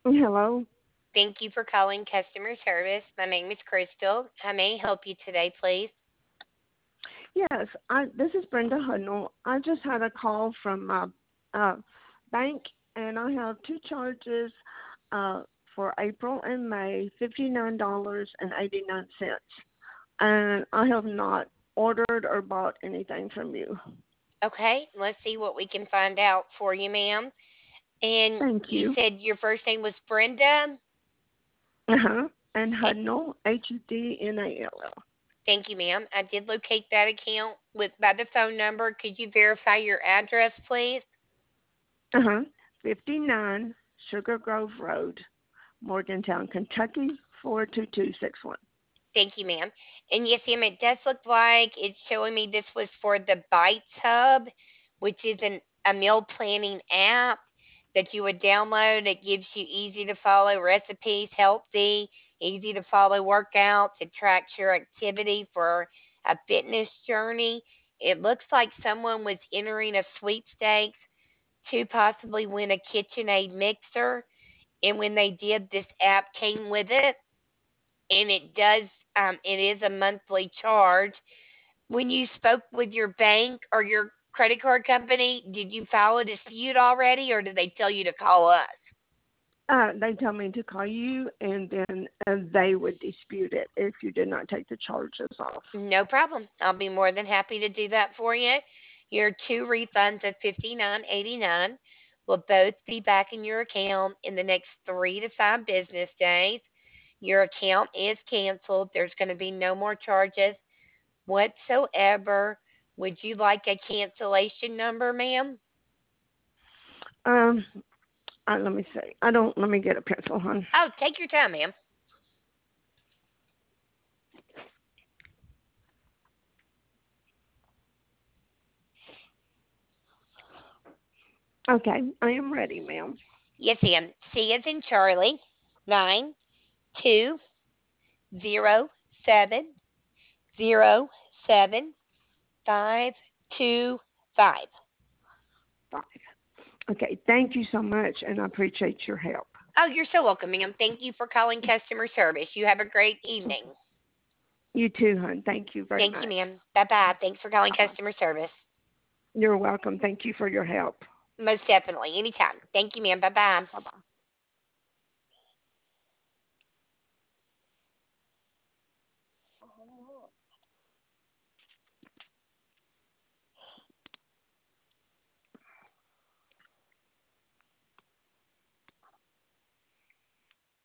Hello. Thank you for calling customer service. My name is Crystal. How may I help you today, please? Yes, this is Brenda Hudnall. I just had a call from my uh, bank, and I have two charges uh, for April and May, $59.89, and I have not ordered or bought anything from you. Okay, let's see what we can find out for you, ma'am. And Thank you you. said your first name was Brenda? Uh-huh. And Eh, Hudnall, Hudnall. Thank you, ma'am. I did locate that account with by the phone number. Could you verify your address, please? Uh-huh. 59 Sugar Grove Road, Morgantown, Kentucky, 42261. Thank you, ma'am. And yes, ma'am, it does look like it's showing me this was for the Bites Hub, which is a meal planning app that you would download. It gives you easy to follow recipes, healthy, easy to follow workouts. It tracks your activity for a fitness journey. It looks like someone was entering a sweepstakes to possibly win a KitchenAid mixer. And when they did, this app came with it, and it is a monthly charge. When you spoke with your bank or your credit card company, did you file a dispute already, or did they tell you to call us? They tell me to call you, and then they would dispute it if you did not take the charges off. No problem. I'll be more than happy to do that for you. Your two refunds of 59.89 will both be back in your account in the next 3 to 5 business days. Your account is canceled. There's going to be no more charges whatsoever. Would you like a cancellation number, ma'am? Um, let me see. I don't. Let me get a pencil, hon. Oh, take your time, ma'am. Okay, I am ready, ma'am. Yes, ma'am. C as in Charlie. 920775525. 5. Okay, thank you so much, and I appreciate your help. Oh, you're so welcome, ma'am. Thank you for calling customer service. You have a great evening. You too, hon. Thank you very Thank you, much. ma'am. Bye bye. Thanks for calling Bye bye. customer service. You're welcome. Thank you for your help. Most definitely. Anytime. Thank you, ma'am. Bye bye. Bye bye.